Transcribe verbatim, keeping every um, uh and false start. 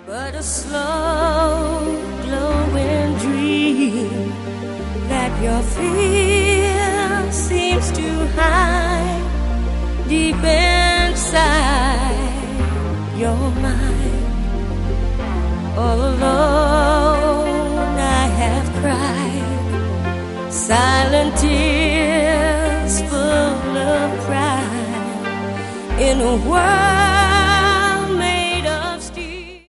but a slow glowing dream that your fear seems to hide deep inside your mind. All alone I have cried silent tears full of pride in a world